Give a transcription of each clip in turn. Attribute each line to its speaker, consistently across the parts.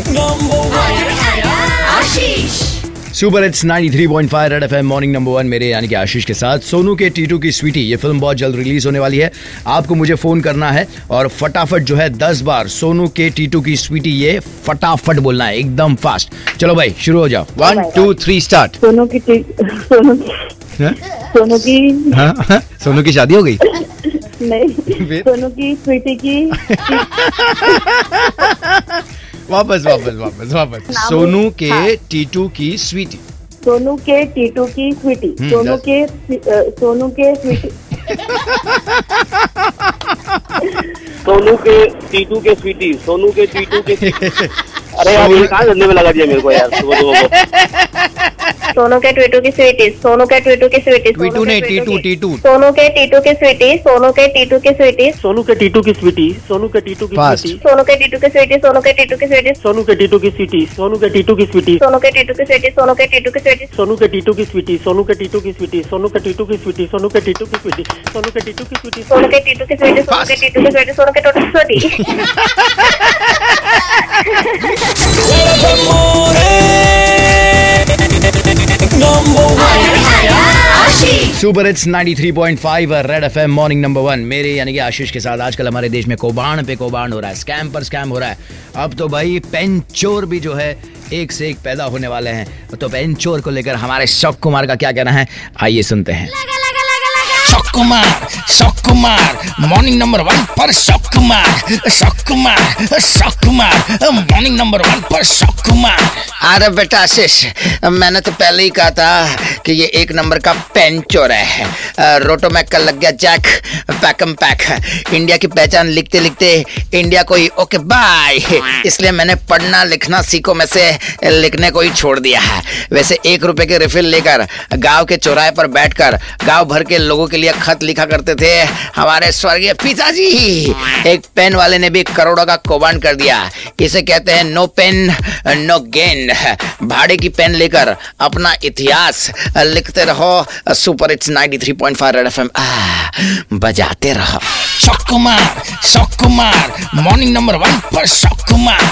Speaker 1: Super hits 93.5 red FM morning number 1 मेरे यानी कि आशीष के साथ। सोनू के टीटू की स्वीटी ये फिल्म बहुत जल्द रिलीज होने वाली है। आपको मुझे फोन करना है और फटाफट जो है 10 बार सोनू के टीटू की स्वीटी ये फटाफट बोलना है, एकदम फास्ट। चलो भाई शुरू हो जाओ। 1 2 3 स्टार्ट।
Speaker 2: सोनू की
Speaker 1: सोनू की शादी हो गई?
Speaker 2: नहीं, सोनू की स्वीटी की
Speaker 1: वापस। सोनू के टीटू की स्वीटी।
Speaker 2: सोनू के टीटू की स्वीटी। सोनू के स्वीटी।
Speaker 3: सोनू के टीटू के स्वीटी। सोनू के टीटू के अरे यार ये कहाँ धंधे में लगा दिया मेरे को यार।
Speaker 2: सोनू के टीटू की स्वीटी। सोनू के टीटू की स्वीटी।
Speaker 1: टीटू ने टीटू।
Speaker 2: सोनू के टीटू की स्वीटी। सोनू के टीटू की स्वीटी।
Speaker 3: सोनू के टीटू की स्वीटी। सोनू के टीटू की स्वीटी।
Speaker 2: सोनू के टीटू की स्वीटी। सोनू के टीटू की स्वीटी।
Speaker 3: सोनू के टीटू की स्वीटी। सोनू के टीटू की स्वीटी।
Speaker 2: सोनू के टीटू की स्वीटी। सोनू के टीटू की स्वीटी।
Speaker 3: सोनू के टीटू की स्वीटी। सोनू के टीटू की स्वीटी। सोनू के टीटू की स्वीटी। सोनू के टीटू की स्वीटी। सोनू के टीटू की स्वीटी।
Speaker 2: सोनू के टीटू की स्वीटी। सोनू के टीटू की स्वीटी। सोनू के टीटू की Sweety.
Speaker 1: Super hits 93.5 red FM morning number 1 मेरे यानी कि आशीष के साथ। आजकल हमारे देश में कौभांड पे कौभांड हो रहा है, स्कैम पर स्कैम हो रहा है। अब तो भाई पेन चोर भी जो है एक से एक पैदा होने वाले हैं। तो पेन चोर को लेकर हमारे शौक कुमार का क्या कहना है, आइए सुनते हैं।
Speaker 4: शौक कुमार मॉर्निंग नंबर 1 पर शौक कुमार मॉर्निंग नंबर 1 पर शौक कुमार।
Speaker 5: अरे बेटा आशीष, मैंने तो पहले ही कहा था कि ये एक नंबर का पेन चोर है। रोटोमैक का लग गया जैक, पैकम पैक। इंडिया की पहचान लिखते लिखते इंडिया को ही ओके बाय। इसलिए मैंने पढ़ना लिखना सीखो में से लिखने को ही छोड़ दिया है। वैसे 1 रुपए के रिफिल लेकर गांव के चौराहे पर बैठकर गांव भर के लोगों के लिए खत लिखा करते थे हमारे स्वर्गीय पिताजी। एक पेन वाले ने भी करोड़ों का कौभांड कर दिया। इसे कहते हैं नो पेन नो गेन। भाड़े की पेन लेकर अपना इतिहास लिखते रहो। सुपर हिट्स 93.5 रेड एफएम बजाते रहो।
Speaker 4: शौक कुमार मॉर्निंग नंबर 1 पर शौक Kumar.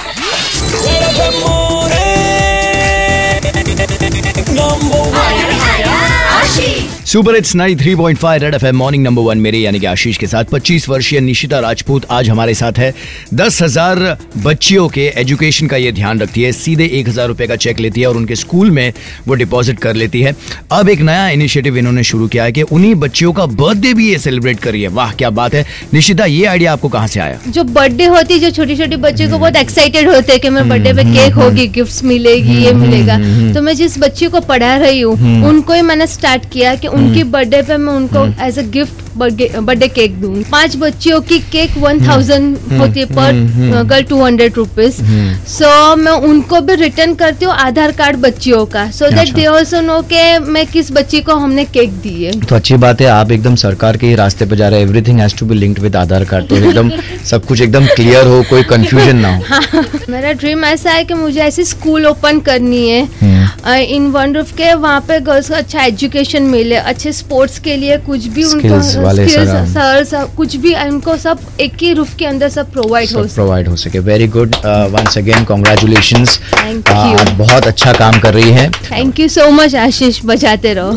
Speaker 1: Super hits 93.5 red FM morning number 1 मेरे यानी कि आशीष के साथ। 25 वर्षीय निशिता राजपूत आज हमारे साथ है। 10,000 बच्चियों के एजुकेशन का ये ध्यान रखती है। सीधे 1,000 रुपए का चेक लेती है और उनके स्कूल में वो डिपॉजिट कर लेती है। अब एक नया इनिशिएटिव इन्होंने शुरू किया है कि उन्हीं बच्चियों का बर्थडे भी ये सेलिब्रेट करिए। वाह क्या बात है। निशिता, ये आइडिया आपको कहाँ से आया?
Speaker 6: जो बर्थडे होती है, जो छोटी छोटी बच्चों को बहुत एक्साइटेड होते हैं कि मेरे बर्थडे पे केक होगी, गिफ्ट्स मिलेगी, ये मिलेगा। तो मैं जिस बच्ची को पढ़ा रही हूँ उनको ही मैंने स्टार्ट किया कि उनकी बर्थडे पे मैं उनको as a gift birthday cake दूँ। 5 बच्चियों की केक 1000 होती है पर गर्ल 200 रुपीज। सो मैं उनको भी रिटर्न करती हूँ आधार कार्ड बच्चियों का, so that they also know के मैं किस बच्ची को हमने केक दी है।
Speaker 1: तो अच्छी बात है, आप एकदम सरकार के ही रास्ते पे जा रहे हैं। Everything has to be linked with Aadhaar card, तो एकदम सब कुछ एकदम क्लियर हो, कोई कंफ्यूजन ना हो।
Speaker 6: हाँ, मेरा ड्रीम ऐसा है कि मुझे ऐसी स्कूल ओपन करनी है इन वन रूफ के, वहाँ पे गर्ल्स को अच्छा एजुकेशन मिले, अच्छे स्पोर्ट्स के लिए कुछ भी उनको स्किल्स कुछ भी उनको सब एक ही रूफ के अंदर सब प्रोवाइड हो सके।
Speaker 1: Very good, once again congratulations.
Speaker 6: Thank you,
Speaker 1: बहुत अच्छा काम कर रही है।
Speaker 6: Thank you so much Ashish, बजाते रहो।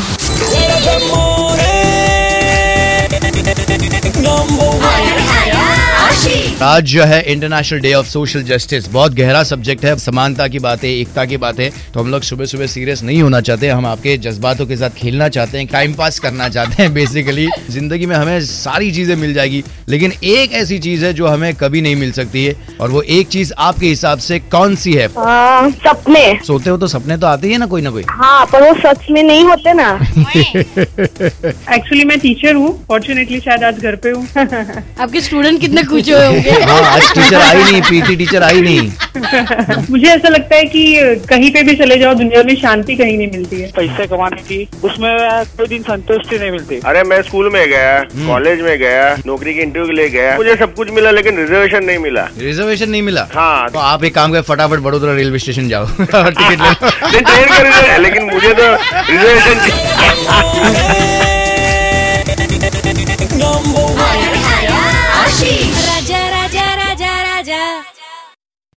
Speaker 1: आज जो है international day of social justice. बहुत गहरा सब्जेक्ट है, समानता की बातें, एकता की बातें। तो हम लोग सुबह सुबह सीरियस नहीं होना चाहते, हम आपके जज्बातों के साथ खेलना चाहते हैं, टाइम पास करना चाहते हैं। बेसिकली जिंदगी में हमें सारी चीजें मिल जाएगी, लेकिन एक ऐसी चीज है जो हमें कभी नहीं मिल सकती है, और वो एक चीज आपके हिसाब से कौन सी है?
Speaker 2: सपने।
Speaker 1: सोते हो तो सपने तो आते ही है ना कोई ना कोई।
Speaker 2: हाँ, पर वो सच में नहीं होते ना।
Speaker 7: एक्चुअली मैं टीचर हूँ, फॉर्चुनेटली शायद आज घर पे हूँ।
Speaker 6: आपके स्टूडेंट कितने कुछ होंगे।
Speaker 1: हाँ, आज टीचर आई नहीं, पीटी टीचर आई नहीं।
Speaker 7: मुझे ऐसा लगता है कि कहीं पे भी चले जाओ दुनिया में शांति कहीं नहीं मिलती है।
Speaker 3: पैसे कमाने की उसमें कोई दिन संतुष्टि नहीं मिलती।
Speaker 8: अरे मैं स्कूल में गया, कॉलेज में गया, नौकरी के इंटरव्यू के लिए गया, मुझे सब कुछ मिला लेकिन रिजर्वेशन नहीं मिला।
Speaker 1: रिजर्वेशन नहीं मिला?
Speaker 8: हाँ।
Speaker 1: तो आप एक काम करें, फटाफट बड़ोदरा रेलवे स्टेशन जाओ और टिकट ले
Speaker 8: ट्रेन का रिजर्वेशन, लेकिन मुझे तो रिजर्वेशन।
Speaker 4: आशीष।